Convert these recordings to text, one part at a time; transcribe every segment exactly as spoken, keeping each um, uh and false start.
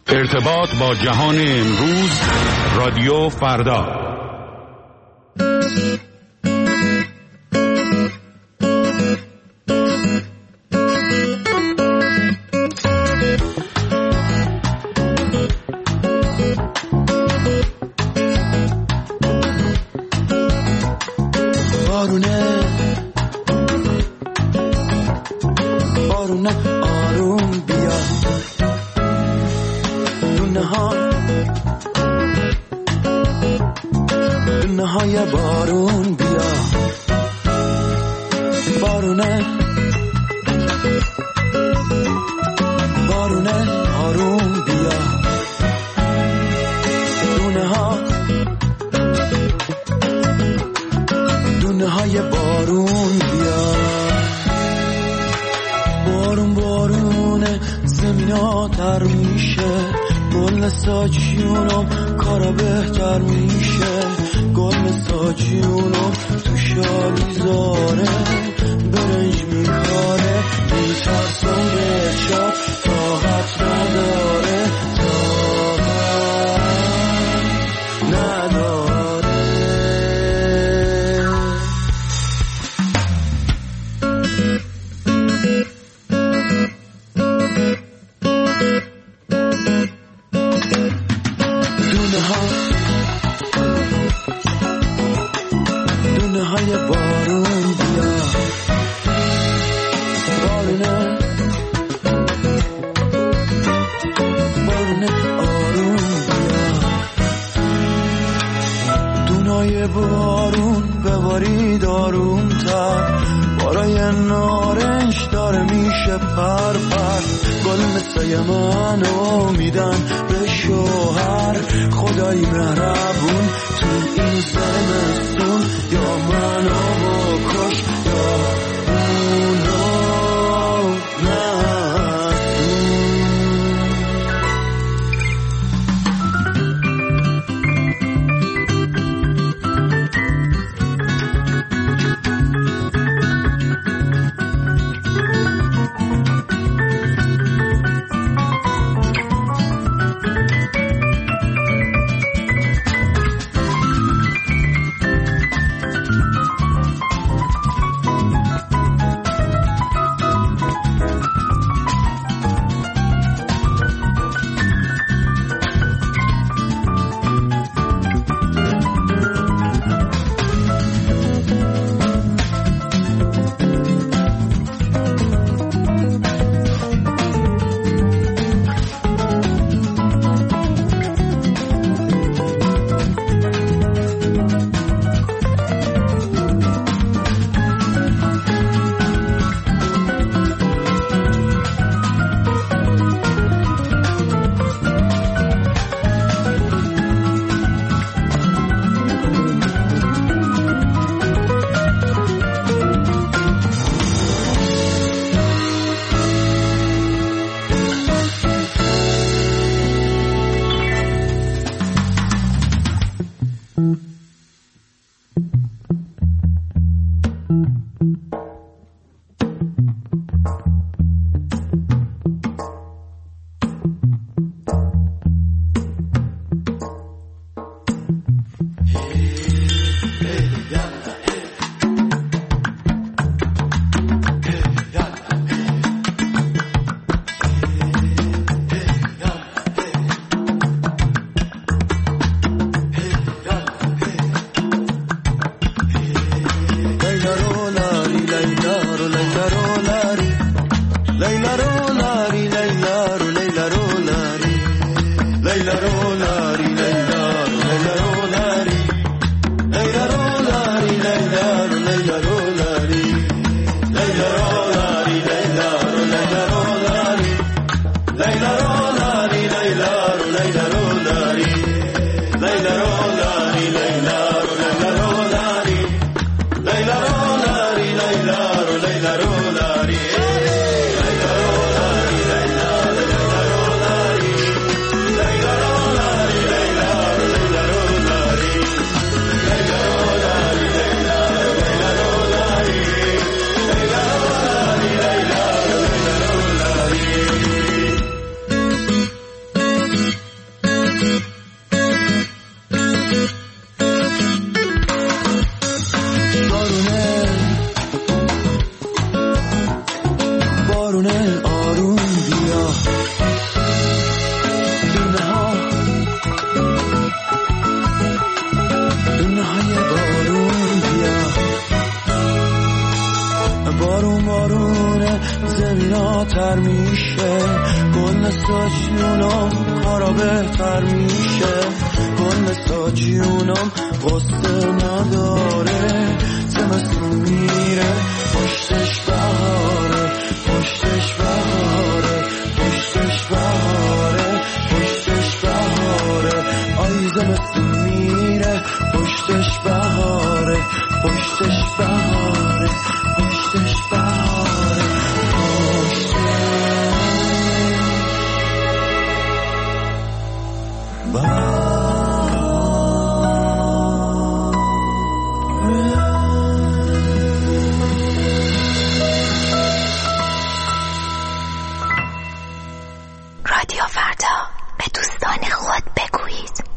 ارتباط با جهان امروز، رادیو فردا. بارونه بارونه آروم بیا، دونه ها دونه های بارون بیا، بارونه بارونه آروم بیا، دونه ها دونه های بارون بیا. بارون بارونه زمینا تر میشه، گل ساجیونم کارا بهتر میشه، گل ساجیونم تو شالیزاره برنج میکاره، میترسم به شب طاقت نداره، طاقت نداره. دونه های بارون بیا، بارونه بارونه آروم بیا، دونای بارون ببارید آروم تر، بارای نارنج داره میشه پر پر، گل مثل منو میدن به شوهر، خدای مهربون تو این زمستون، یا منو بکش یا اونو مساجونم کارا بهتر میشه، گل مساجونم قصه نداره، زمستون میره پشتش بهاره، پشتش بهاره، پشتش بهاره، پشتش بهاره، آی زمستون میره پشتش بهاره، پشتش بهاره، پشتش بهاره، پشتش بهاره. رادیو فردا، به دوستان خود بگویید.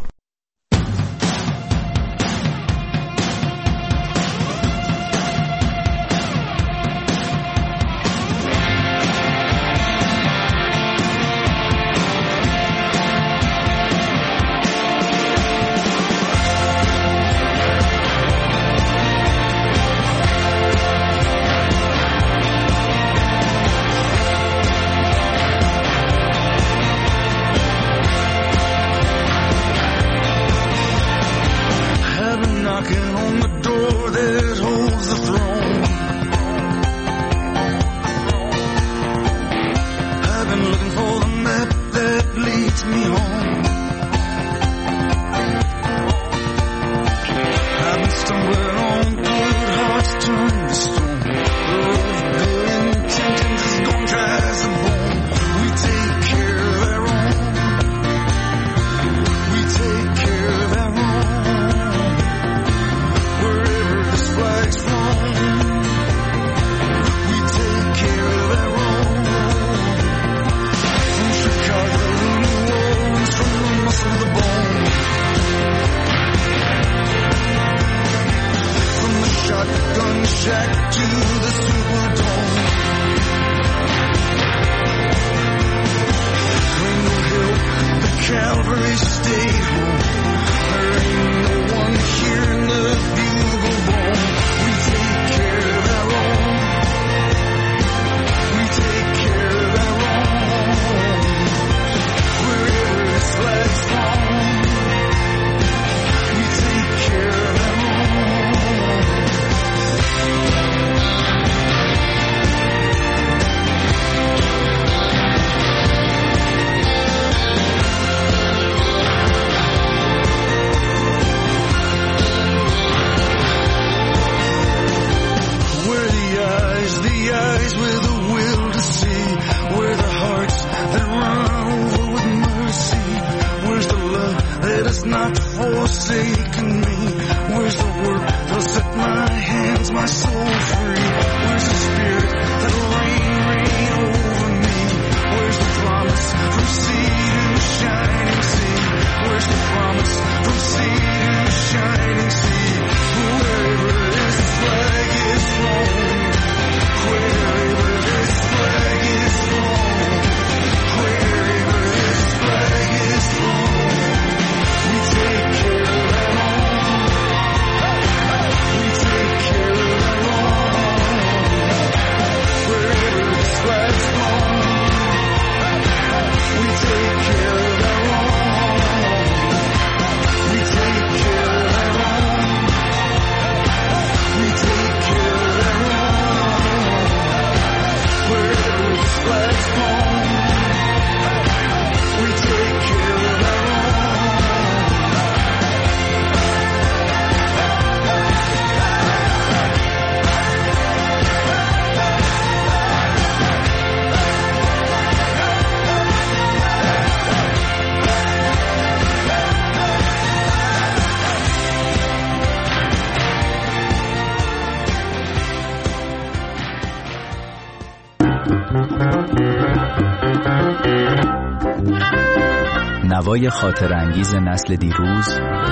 نوای خاطر انگیز نسل دیروز،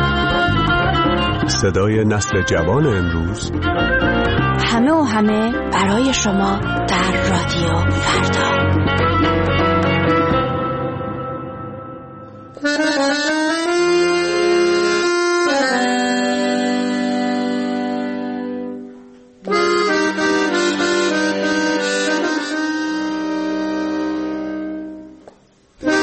صدای نسل جوان امروز، همه و همه برای شما در رادیو فردا. Bye.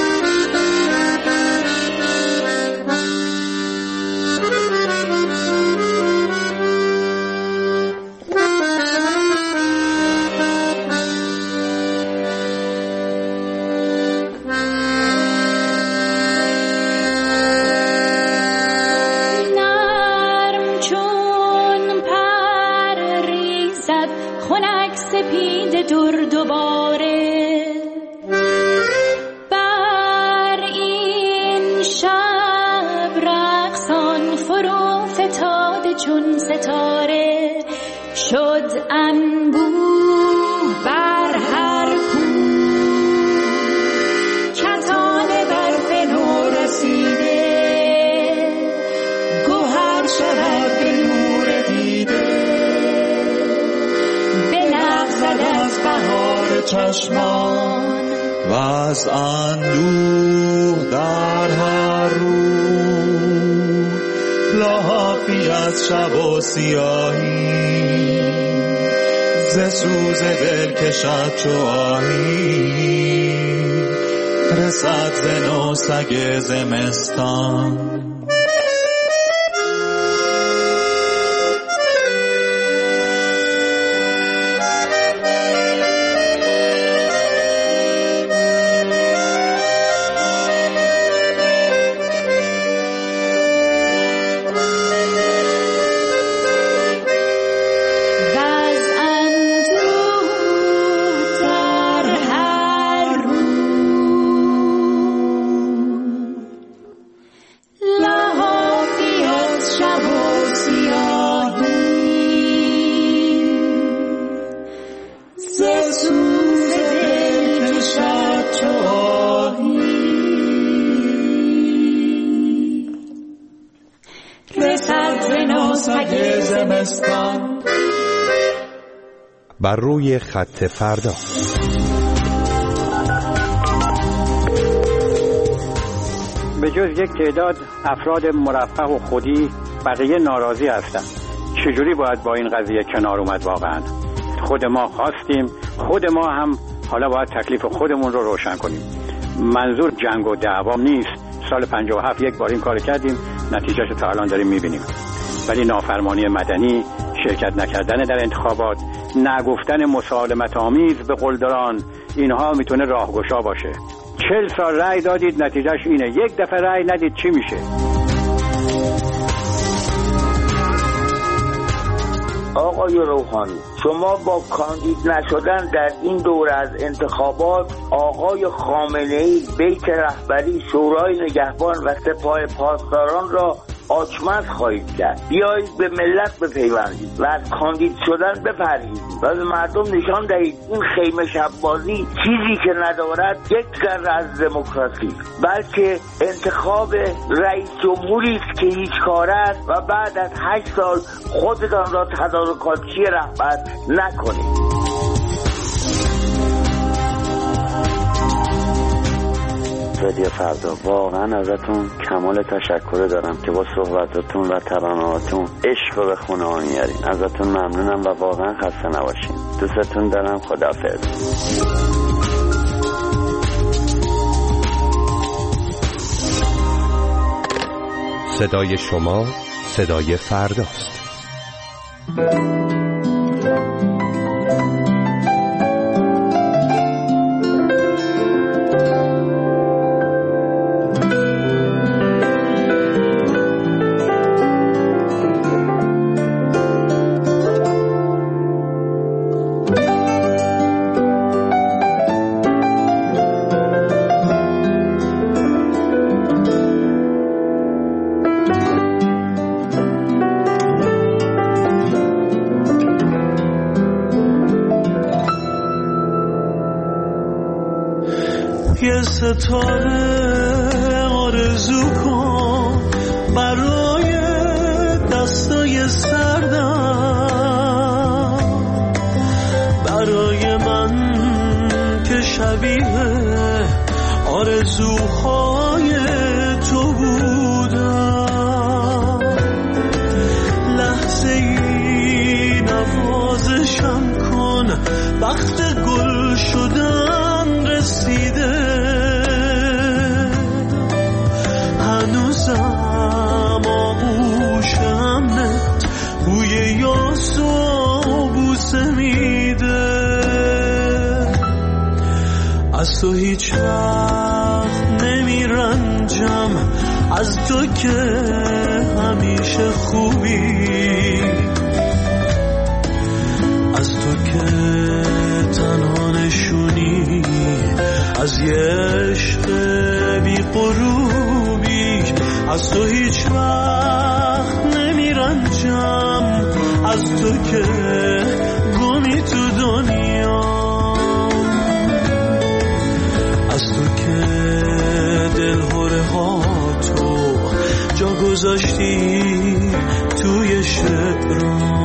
فتاده چون ستاره شد انبوه بر هر کو. کتان برف نو رسیده گوهر شود به نور دیده. بلغزد از بهار چشمان و از اندوه در هر رو. لحافی از شب و سیاهی ز سوز دل کشد چو آهی. رسد ز نو سگ زمستان بر روی خط فردا. به جز یک تعداد افراد مرفه و خودی بقیه ناراضی هستند. چجوری باید با این قضیه کنار اومد؟ واقعا خود ما خواستیم، خود ما هم حالا باید تکلیف خودمون رو روشن کنیم. منظور جنگ و دعوا نیست. سال پنجاه و هفت یک بار این کار کردیم، نتیجهش تا الان داریم میبینیم. ولی نافرمانی مدنی، شرکت نکردن در انتخابات، نگفتن مسالمت آمیز به قلدران، اینها میتونه راهگشا باشه. چل سال رأی دادید، نتیجهش اینه. یک دفعه رأی ندید، چی میشه؟ آقای روحانی، شما با کاندید نشدن در این دوره از انتخابات آقای خامنه‌ای بیت رهبری شورای نگهبان و سپاه پاسداران را آچمز خواهید کرد. بیایید به ملت بپیوندید و از کاندید شدن بپرهیزید و به مردم نشان دهید این خیمه شب‌بازی چیزی که ندارد یک ذره از دموکراسی، بلکه انتخاب رئیس جمهوری است که هیچ کاره است و بعد از هشت سال خودتان را تدارکاتچی رهبر نکنید. رادیو فردا، واقعا ازتون کمال تشکر دارم که با صحبتاتون و ترانه‌هاتون عشق به خونه ها میارین. ازتون ممنونم و واقعا خسته نباشین. دوستتون دارم. خداحافظ. صدای شما صدای فرداست. یه ستاره آرزو کن برای دستای سردم، برای من که شبیه آرزوهای تو بودم. لحظه ای نوازشم کن، وقت گل شدن رسیده. هنوزم آغوشمت بوی یاس و بوسه میده. از تو هیچ وقت نمیرنجم، از تو که همیشه خوبی، از تو که تنها نشونی از یه عشق بی غروبی. از تو هیچ وقت نمیرنجم، نمیرنجم از تو که گمی تو دنیا، از تو که دلهوره ها تو جا گذاشتی توی شعرام.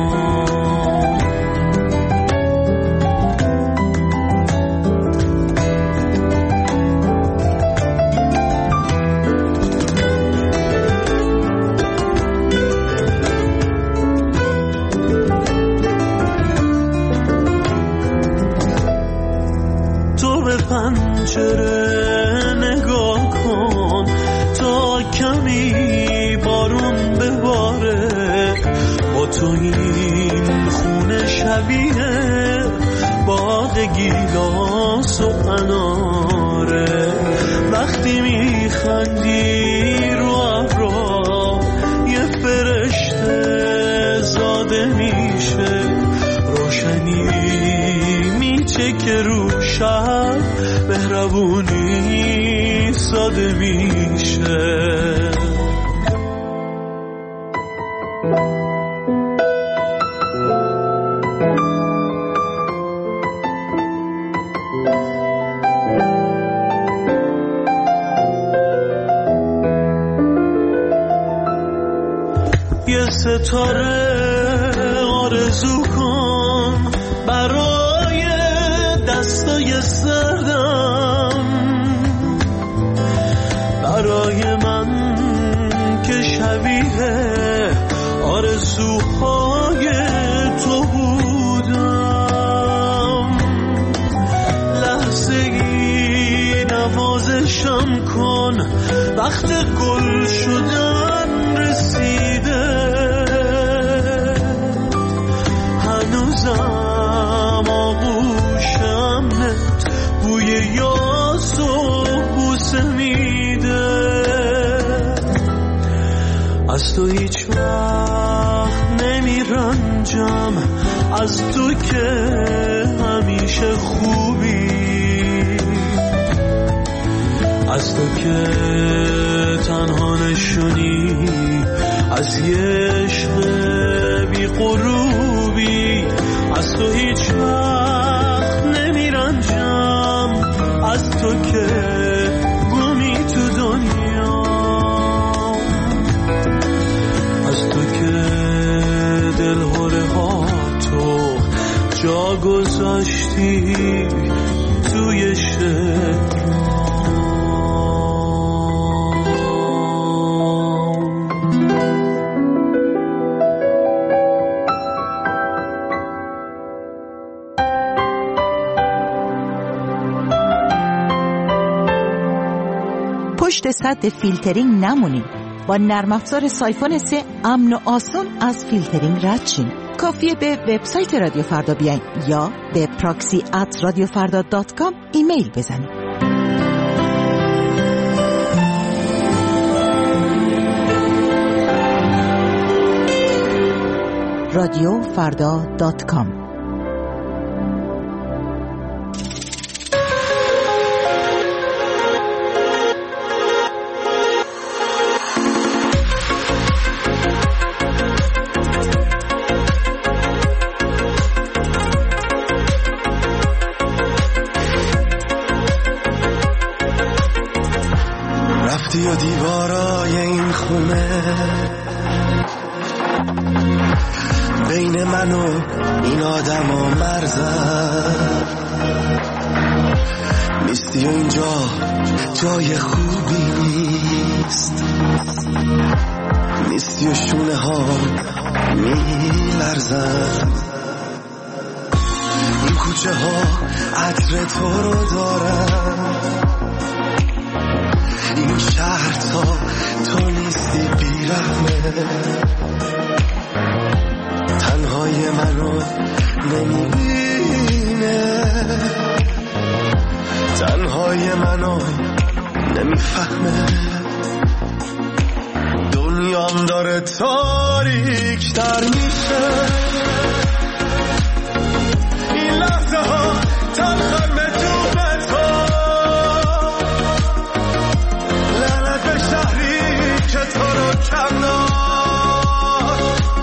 پنجره نگاه کن تا کمی بارون بباره، با تو این خونه شبیه باغ گیلاس و اناره. وقتی میخندی رو ابرا یه فرشته زاده میشه، روشنی میچه که رو شب مهربونی ساده میشه. یه ستاره آرزو کن برای دستای سردم، برای من که شبیه آرزوهای تو بودم. لحظه ای نوازشم کن وقت گل شدن رسیده، هنوزم آغوشم بوی یاس و بوسه میده. از تو هیچ وقت نمیرنجم، از تو که همیشه خوبی، از تو که تنها نشونی از یه عشق بی غروبی. از تو هیچ وقت نمیرنجم، از تو که گمی تو دنیا، از تو که دلهوره ها تو جا گذاشتی توی شعر. پشت سد فیلترینگ نمونید. با نرم افزار سایفون سه امن و آسان از فیلترینگ رد شین. کافیه به وبسایت رادیو فردا بیاین یا به پراکسی ات رادیو فردا دات کام ایمیل بزنید. رادیو فردا دات کام. رفتی و دیوارای این خونه بین من و این آدم و مرزم نیستی و اینجا جای خوبی نیست، نیستی و شونه ها می لرزن. این کوچه ها عطر تو رو دارن، این شهر تا تو نیستی بیرحمه. تنهای منو نمیبینه، تنهای منو نمیفهمه. دنیام داره تاریک تر میشه، این لحظه ها تلخن به جوبت ها. لعنت به شهری که تو رو کم داد،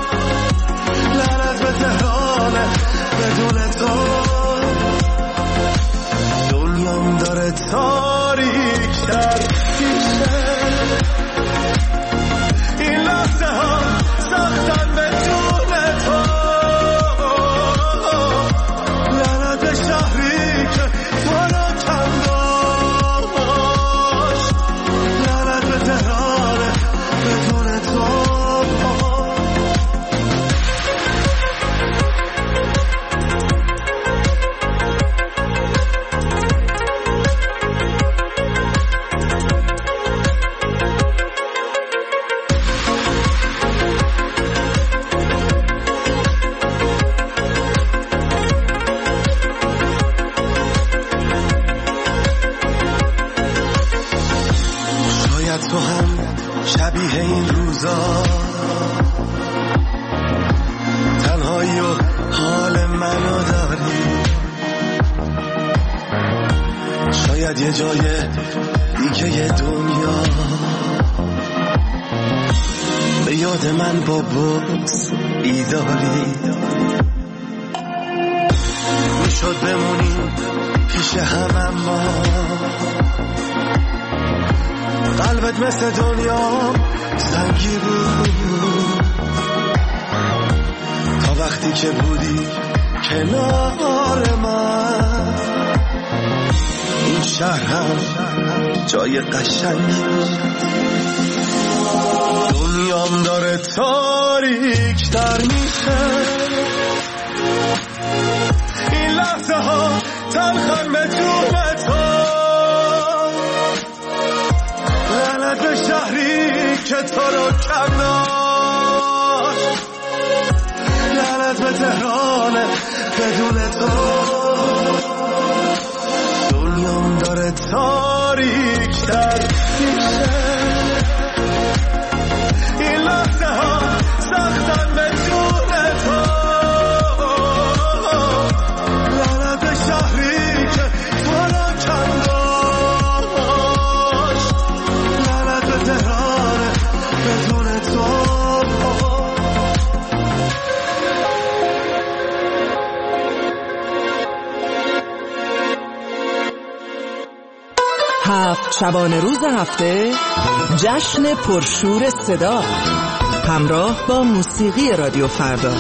شاید تو هم شبیه این روزا تنهایی و حال منو داری، شاید یه جای دیگه یه دنیا به یاد من با بغض بیداری. میشد بمونیم پیش هم اما قلبت مثل دنیا سنگی بود، تا وقتی که بودی کنار من این شهر هم جای قشنگی بود. دنیام داره تاریک تر میشه، این لحظه ها تلخن به جون تو، لعنت به شهری که تو رو کم داشت، لعنت به تهران بدون تو. دنیام داره تاریک تر میشه، این لحظه ها سختن به جون تو، لعنت به شهری که تو رو کم داشت، لعنت به تهران بدون تو. هفت شبانه روز هفته جشن پرشور صدا همراه با موسیقی رادیو فردا.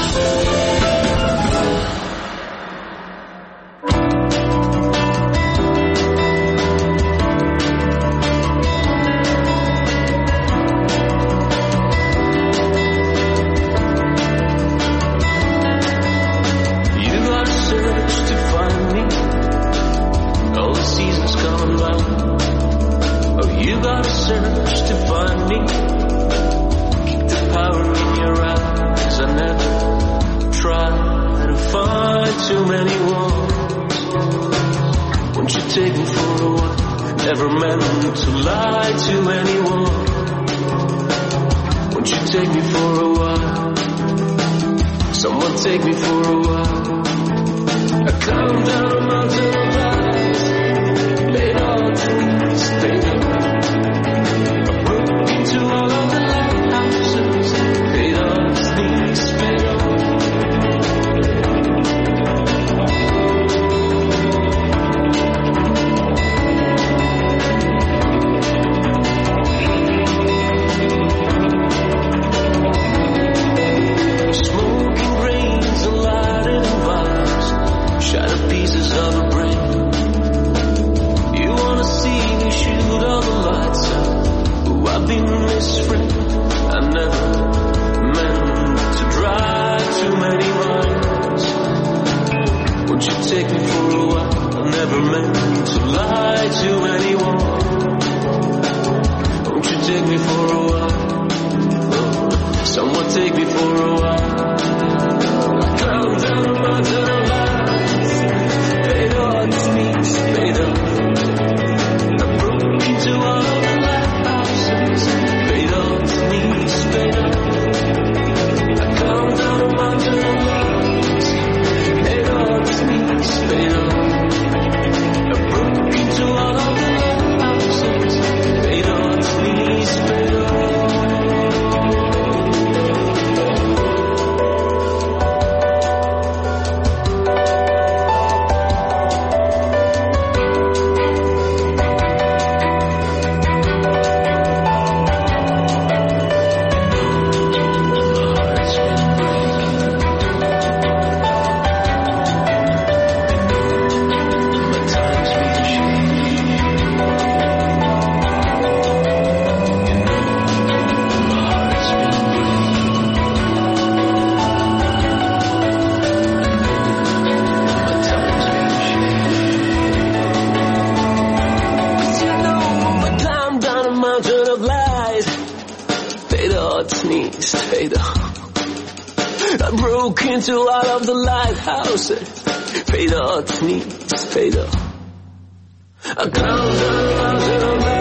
Into all of the lighthouses, fade out, knees, fade out. I come down the mountain of